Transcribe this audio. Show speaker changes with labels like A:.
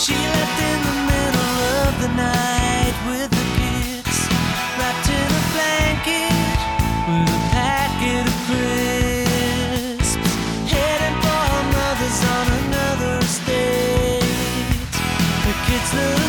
A: She left in the middle of the night with the kids wrapped in a blanket with a packet of crisps, heading for her mother's on another state. The kids look